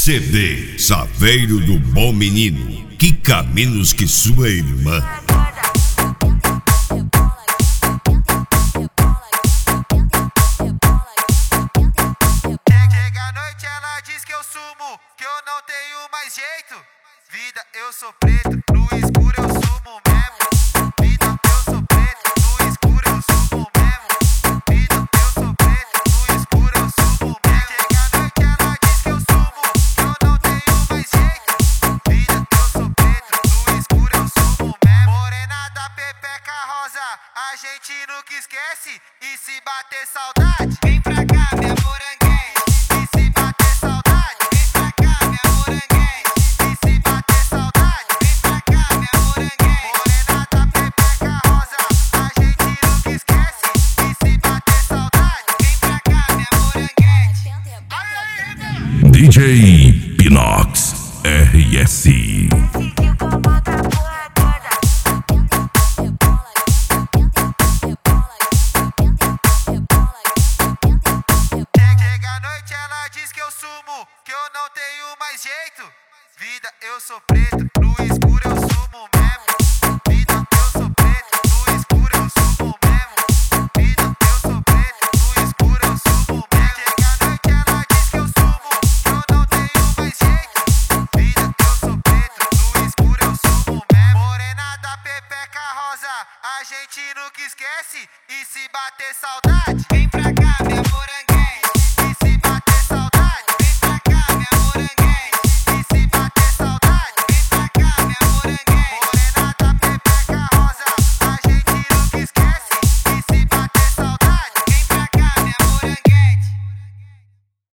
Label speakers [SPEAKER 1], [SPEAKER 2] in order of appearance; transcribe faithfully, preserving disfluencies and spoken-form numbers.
[SPEAKER 1] C D Saveiro do Bom Menino, quica menos que sua irmã.
[SPEAKER 2] Chega à noite, ela diz que eu sumo, que eu não tenho mais jeito. Vida, eu sou preto, no escuro eu sumo mesmo. Vida, eu sou preto, no escuro eu sumo mesmo. Vida, eu sou preto, no escuro eu sumo mesmo. Chega à noite, ela diz que eu sumo, que eu não tenho mais jeito. Vida, eu sou preto, no escuro eu sumo mesmo. Morena da pepeca rosa, a gente nunca esquece. E se bater saudade, vem pra cá, minha moranguinha. E se bater saudade, vem pra cá, minha moranguinha. E se bater saudade, vem pra cá, minha moranguinha. Morena da pepeca rosa, a gente nunca esquece. E se bater saudade, vem pra cá, minha moranguinha.
[SPEAKER 3] D J Pinox R S.
[SPEAKER 2] Que eu sumo, que eu não tenho mais jeito. Vida, eu sou preto, no escuro eu sumo mesmo.